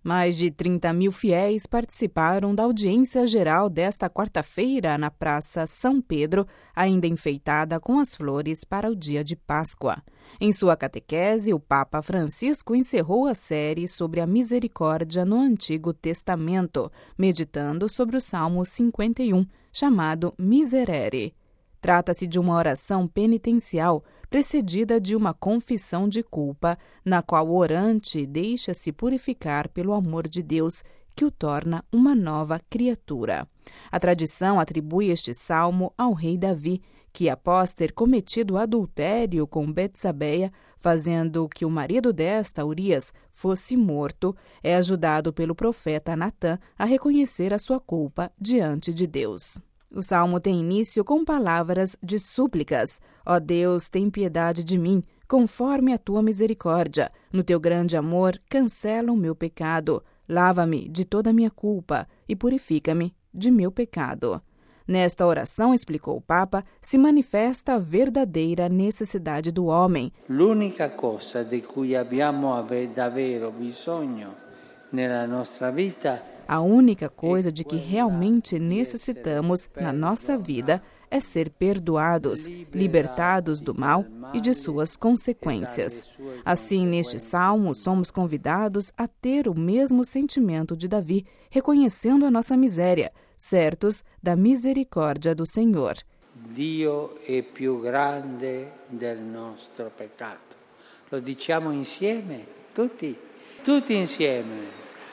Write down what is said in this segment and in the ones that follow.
Mais de 30 mil fiéis participaram da audiência geral desta quarta-feira na Praça São Pedro, ainda enfeitada com as flores para o dia de Páscoa. Em sua catequese, o Papa Francisco encerrou a série sobre a misericórdia no Antigo Testamento, meditando sobre o Salmo 51, chamado Miserere. Trata-se de uma oração penitencial, precedida de uma confissão de culpa, na qual o orante deixa-se purificar pelo amor de Deus, que o torna uma nova criatura. A tradição atribui este salmo ao rei Davi, que, após ter cometido adultério com Betsabeia, fazendo que o marido desta, Urias, fosse morto, é ajudado pelo profeta Natã a reconhecer a sua culpa diante de Deus. O salmo tem início com palavras de súplicas. Ó Deus, tem piedade de mim, conforme a tua misericórdia. No teu grande amor, cancela o meu pecado. Lava-me de toda a minha culpa e purifica-me de meu pecado. Nesta oração, explicou o Papa, se manifesta a verdadeira necessidade do homem. L'unica cosa di cui abbiamo davvero bisogno nella nostra vita. A única coisa de que realmente necessitamos na nossa vida é ser perdoados, libertados do mal e de suas consequências. Assim, neste salmo, somos convidados a ter o mesmo sentimento de Davi, reconhecendo a nossa miséria, certos da misericórdia do Senhor. Dio è più grande del nostro peccato. Lo diciamo insieme, tutti insieme.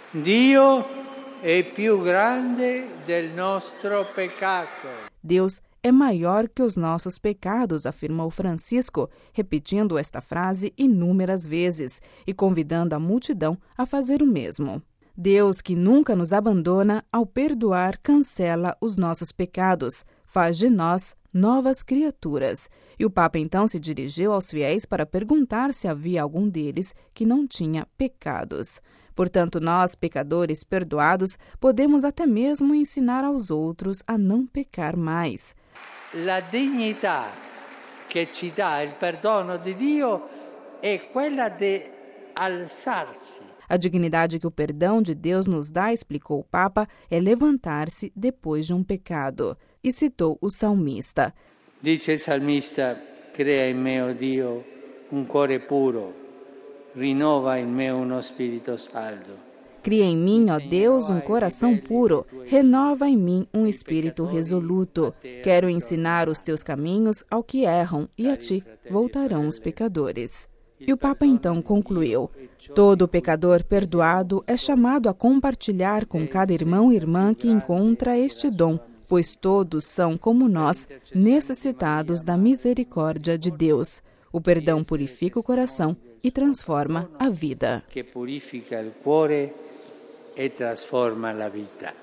Dio é più grande del nostro peccato. Deus é maior que os nossos pecados, afirmou Francisco, repetindo esta frase inúmeras vezes e convidando a multidão a fazer o mesmo. Deus, que nunca nos abandona, ao perdoar, cancela os nossos pecados, faz de nós novas criaturas. E o Papa então se dirigiu aos fiéis para perguntar se havia algum deles que não tinha pecados. Portanto, nós, pecadores perdoados, podemos até mesmo ensinar aos outros a não pecar mais. La dignità che ci dà il perdono di Dio è quella de alzarsi. A dignidade que o perdão de Deus nos dá, explicou o Papa, é levantar-se depois de um pecado. E citou o salmista. Dice il salmista, crea in me, o Dio, un cuore puro. Rinova em mim um espírito saldo. Cria em mim, ó Deus, um coração puro. Renova em mim um espírito resoluto. Quero ensinar os teus caminhos ao que erram, e a ti voltarão os pecadores. E o Papa então concluiu: todo pecador perdoado é chamado a compartilhar com cada irmão e irmã que encontra este dom, pois todos são, como nós, necessitados da misericórdia de Deus. O perdão purifica o coração e transforma a vida. Que purifica o cuore e transforma a vida.